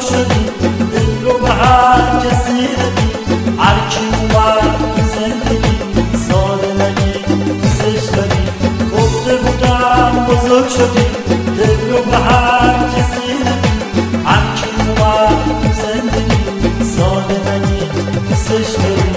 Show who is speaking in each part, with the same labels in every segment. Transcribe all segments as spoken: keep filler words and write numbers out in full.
Speaker 1: شدی، دل رو به هر کسی ندی. هر کی اومد تو زندگی ساده نگی دوستش داری. گفته بودم بزرگ شدی، دل رو به هر کسی ندی. هر کی اومد تو زندگی ساده نگی دوستش داری.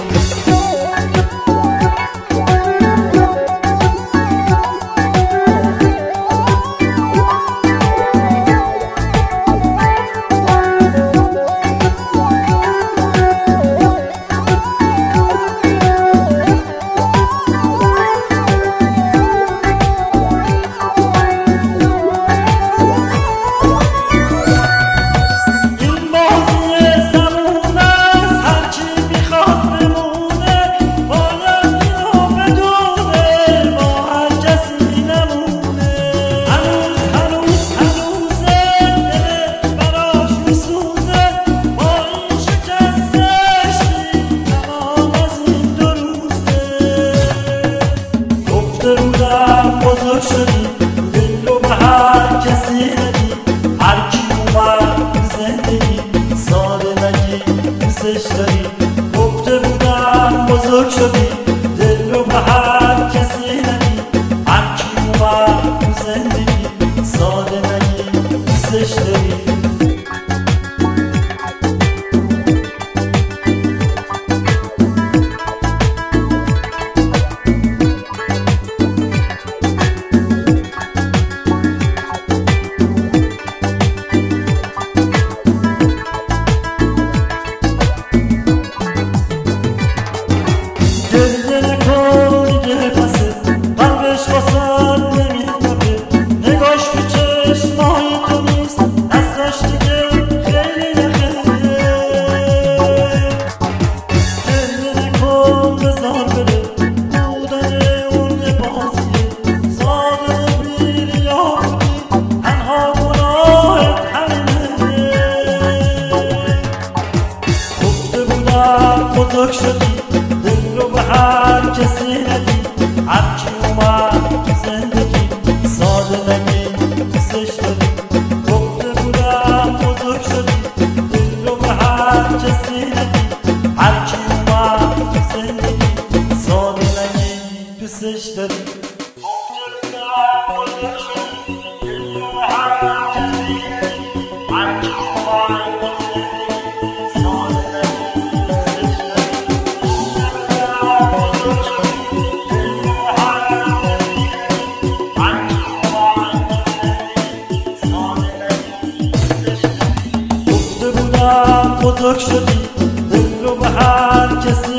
Speaker 1: بزرگ شدی، دل رو به هر کسی ندی. هر کی اومد تو زندگی ساده نگی دوستش داری. گفته بودم بزرگ شدی، دل رو به هر کسی ندی. هر کی اومد تو زندگی ساده نگی دوستش داری. بزرگ شدی، دل رو به هر کسی ندی. هر کی اومد تو زندگی ساده نگی دوستش داری. گفته بودم بزرگ شدی، دل رو به هر کسی ندی. هر کی اومد تو زندگی ساده نگی دوستش داری. گفته بودم بزرگ شدی، دل رو به هر کسی ندی. هر کی اومد تو زندگی ساده بزرگ شدی، دل رو به هر کسی